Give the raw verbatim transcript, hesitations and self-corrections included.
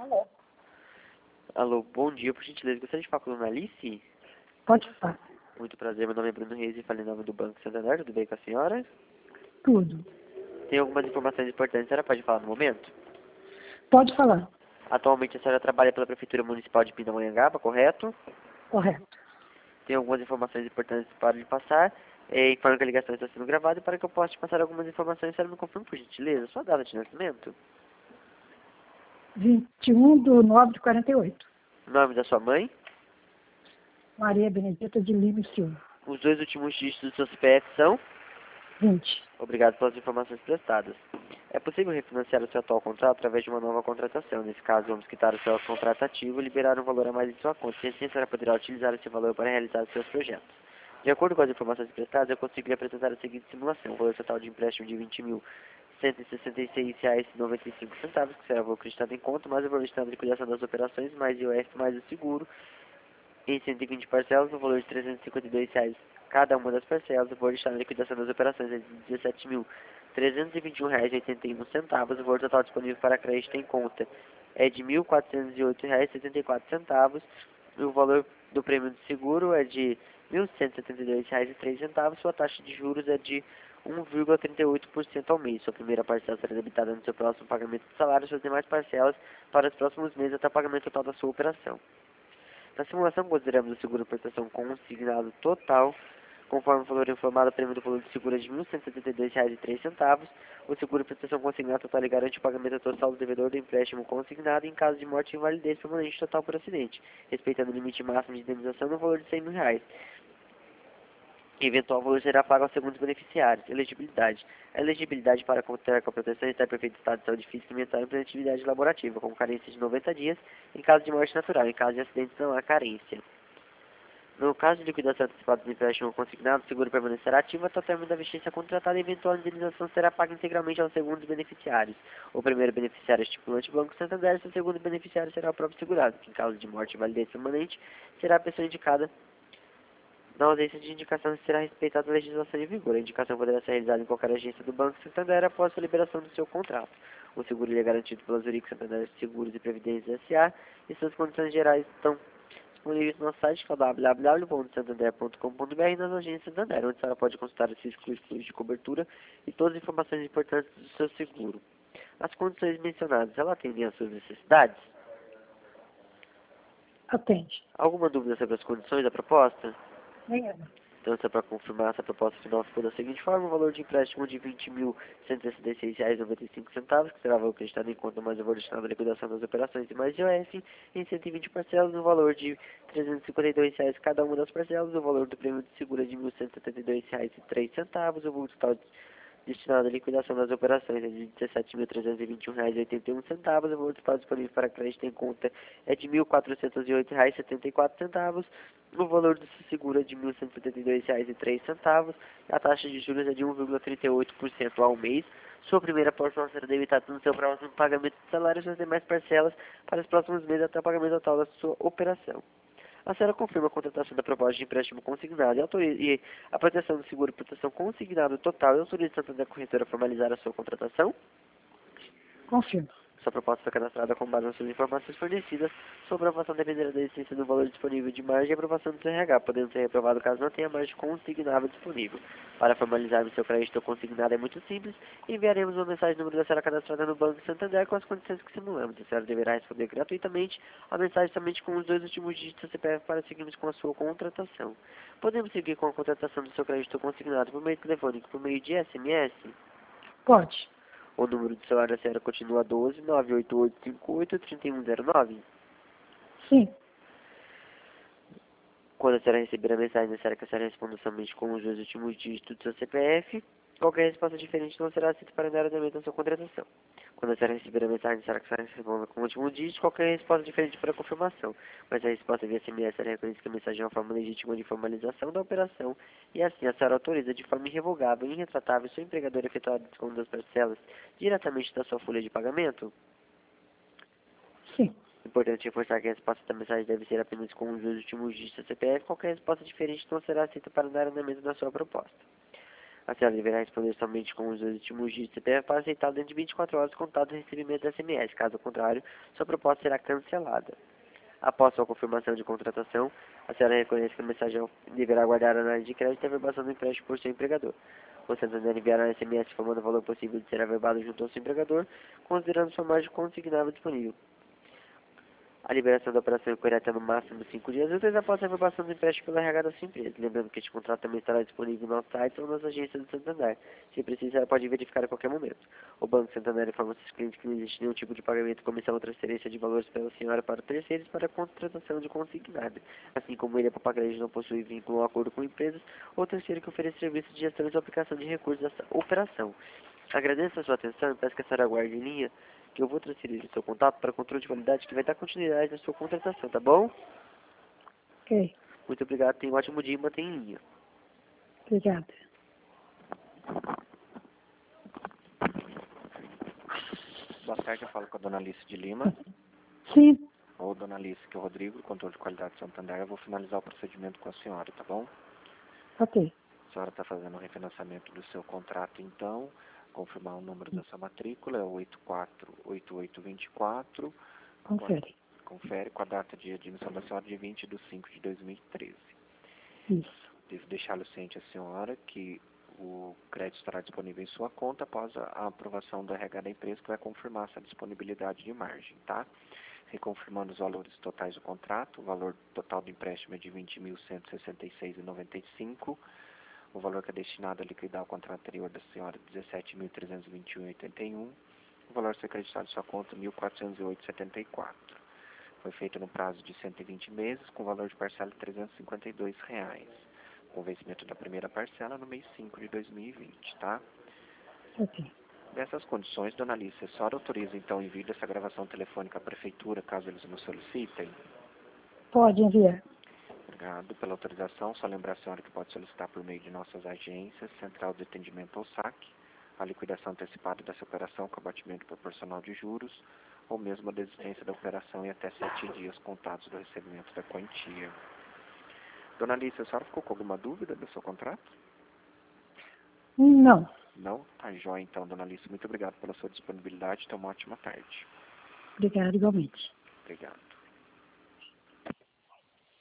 Alô? Alô, bom dia, por gentileza. Gostaria de falar com a dona Alice? Pode falar. Muito prazer, meu nome é Bruno Reis e falei em nome do Banco Santander. Tudo bem com a senhora? Tudo. Tem algumas informações importantes, a senhora pode falar no momento? Pode falar. Atualmente a senhora trabalha pela Prefeitura Municipal de Pindamonhangaba, correto? Correto. Tem algumas informações importantes para lhe passar. É, informo que a ligação está sendo gravada e para que eu possa te passar algumas informações, a senhora me confirma, por gentileza, sua data de nascimento, vinte e um de nove de quarenta e oito. nome da sua mãe, Maria Benedita de Lima e Silva. os dois últimos dígitos do seu C P F são... vinte. Obrigado pelas informações prestadas. É possível refinanciar o seu atual contrato através de uma nova contratação. Nesse caso, vamos quitar o seu contrato ativo e liberar um valor a mais em sua conta. E assim, a senhora poderá utilizar esse valor para realizar os seus projetos. De acordo com as informações prestadas, eu consigo lhe apresentar a seguinte simulação. O valor total de empréstimo de vinte mil cento e sessenta e seis reais e noventa e cinco centavos, que será o valor acreditado em conta, mais o valor destinado à liquidação das operações, mais I O F, mais o seguro, em cento e vinte parcelas, no valor de trezentos e cinquenta e dois reais cada uma das parcelas. O valor destinado à liquidação das operações é de dezessete mil trezentos e vinte e um reais e oitenta e um centavos. O valor total disponível para crédito em conta é de mil quatrocentos e oito reais e setenta e quatro centavos. E o valor do prêmio de seguro é de mil cento e setenta e dois reais e três centavos. Sua taxa de juros é de um vírgula trinta e oito por cento ao mês. Sua primeira parcela será debitada no seu próximo pagamento de salário, suas demais parcelas para os próximos meses até o pagamento total da sua operação. Na simulação, consideramos o seguro de prestação consignado total, conforme o valor informado, o prêmio do valor de seguro é de mil cento e setenta e dois reais e três centavos. O seguro de prestação consignado total garante o pagamento total do devedor do empréstimo consignado em caso de morte e invalidez permanente total por acidente, respeitando o limite máximo de indenização no valor de cem mil reais. Eventual valor será pago aos segundos beneficiários. Elegibilidade. A elegibilidade para contar com a proteção está em perfeito estado de saúde física e mental e plena atividade laborativa, com carência de noventa dias, em caso de morte natural. Em caso de acidente, não há carência. No caso de liquidação antecipada do empréstimo consignado, o seguro permanecerá ativo até o término da vigência contratada e eventual indenização será paga integralmente aos segundos beneficiários. O primeiro beneficiário é estipulante Banco Santander, e o segundo beneficiário será o próprio segurado, que em caso de morte e validez permanente, será a pessoa indicada. Na ausência de indicação, será respeitada a legislação em vigor. A indicação poderá ser realizada em qualquer agência do Banco Santander após a liberação do seu contrato. O seguro é garantido pela Zurich Santander Seguros e Previdência S A e suas condições gerais estão disponíveis no nosso site, que é o w w w ponto santander ponto com ponto b r, e nas agências Santander, onde a senhora pode consultar os exclusivos de cobertura e todas as informações importantes do seu seguro. As condições mencionadas, ela atendem às suas necessidades? Atende. Alguma dúvida sobre as condições da proposta? Nenhuma. Então, só para confirmar, essa proposta final ficou da seguinte forma: o valor de empréstimo de vinte mil cento e sessenta e seis reais e noventa e cinco centavos, que será o valor acreditado em conta mais o valor destinado à liquidação das operações e mais I O F, em cento e vinte parcelas, no valor de trezentos e cinquenta e dois reais cada uma das parcelas. O valor do prêmio de seguro é de mil cento e setenta e dois reais e três centavos. O valor total destinado à liquidação das operações é de dezessete mil trezentos e vinte e um reais e oitenta e um centavos. O valor total disponível para crédito em conta é de mil quatrocentos e oito reais e setenta e quatro centavos. O valor do seguro é de mil cento e setenta e dois reais e três centavos. A taxa de juros é de um vírgula trinta e oito por cento ao mês. Sua primeira porção será debitada no seu próximo pagamento de salário e suas demais parcelas para os próximos meses até o pagamento total da sua operação. A senhora confirma a contratação da proposta de empréstimo consignado e, autoriza, e a proteção do seguro proteção consignado total e autoriza tanto da corretora a formalizar a sua contratação? Confirmo. Sua proposta foi cadastrada com base nas suas informações fornecidas. Sua aprovação dependerá da existência do valor disponível de margem e aprovação do C R H, podendo ser reprovado caso não tenha margem consignável disponível. Para formalizarmos seu crédito consignado é muito simples. Enviaremos uma mensagem no número da senhora cadastrada no Banco Santander com as condições que simulamos. A senhora deverá responder gratuitamente a mensagem somente com os dois últimos dígitos do C P F para seguirmos com a sua contratação. Podemos seguir com a contratação do seu crédito consignado por meio telefônico, por meio de S M S? Pode. O número de celular da senhora continua doze, nove oito oito cinco oito, três um zero nove. Sim. Quando a senhora receber a mensagem, a senhora que a senhora responda somente com os dois últimos dígitos do seu C P F. Qualquer resposta diferente não será aceita para dar andamento à sua contratação. Quando a senhora receber a mensagem, a senhora que a senhora responda com o último dígito, qualquer resposta diferente para confirmação. Mas a resposta via S M S será reconhecida que a mensagem é uma forma legítima de formalização da operação e assim a senhora autoriza de forma irrevogável e irretratável seu empregador a efetuar a desconto das parcelas diretamente da sua folha de pagamento? Sim. Importante reforçar que a resposta da mensagem deve ser apenas com os dois últimos dígitos do C P F. Qualquer resposta diferente não será aceita para dar andamento na sua proposta. A senhora deverá responder somente com os dois últimos dígitos do C P F para aceitá-lo dentro de vinte e quatro horas contado do recebimento do S M S. Caso contrário, sua proposta será cancelada. Após sua confirmação de contratação, a senhora reconhece que a mensagem deverá aguardar a análise de crédito e a averbação do empréstimo por seu empregador. O Santander enviará um S M S informando o valor possível de ser averbado junto ao seu empregador, considerando sua margem consignável disponível. A liberação da operação ocorrerá até no máximo cinco dias úteis após a averbação do empréstimo pela R H da sua empresa. Lembrando que este contrato também estará disponível no nosso site ou nas agências do Santander. Se precisar, pode verificar a qualquer momento. O Banco Santander informa seus clientes que não existe nenhum tipo de pagamento, comissão ou transferência de valores pela senhora para terceiros para a contratação de consignado. Assim como ele, a Papagarejo não possui vínculo ou acordo com empresas ou terceiro que ofereça serviços de gestão e aplicação de recursos dessa operação. Agradeço a sua atenção e peço que a senhora aguarde em linha, que eu vou transferir o seu contato para controle de qualidade que vai dar continuidade na sua contratação, tá bom? Ok. Muito obrigado, tenha um ótimo dia e mantenha em linha. Obrigada. Boa tarde, eu falo com a dona Alice de Lima. Sim. Ou dona Alice, que é o Rodrigo, do controle de qualidade de Santander. Eu vou finalizar o procedimento com a senhora, tá bom? Ok. A senhora está fazendo o refinanciamento do seu contrato, então. Confirmar o número da sua matrícula, é o oito quatro oito oito dois quatro. Confere. Confere com a data de admissão da senhora de vinte de cinco de dois mil e treze. Isso. Devo deixá-lo ciente a senhora que o crédito estará disponível em sua conta após a, a aprovação do R H da empresa, que vai confirmar essa disponibilidade de margem, tá? Reconfirmando os valores totais do contrato, o valor total do empréstimo é de vinte mil cento e sessenta e seis reais e noventa e cinco centavos. O valor que é destinado a liquidar o contrato anterior da senhora é dezessete mil trezentos e vinte e um reais e oitenta e um centavos. O valor a ser acreditado em sua conta é mil quatrocentos e oito reais e setenta e quatro centavos. Foi feito no prazo de cento e vinte meses, com valor de parcela de trezentos e cinquenta e dois reais. Com vencimento da primeira parcela no mês cinco de dois mil e vinte, tá? Ok. Nessas condições, dona Alice, a senhora autoriza então o envio dessa gravação telefônica à prefeitura, caso eles nos solicitem? Pode enviar. Obrigado pela autorização. Só lembrar a senhora que pode solicitar por meio de nossas agências, Central de Atendimento ou S A C, a liquidação antecipada dessa operação com abatimento proporcional de juros, ou mesmo a desistência da operação em até sete dias contados do recebimento da quantia. Dona Alice, a senhora ficou com alguma dúvida do seu contrato? Não. Não? Tá jóia então, dona Alice. Muito obrigado pela sua disponibilidade. Tenha uma ótima tarde. Obrigada igualmente. Obrigado.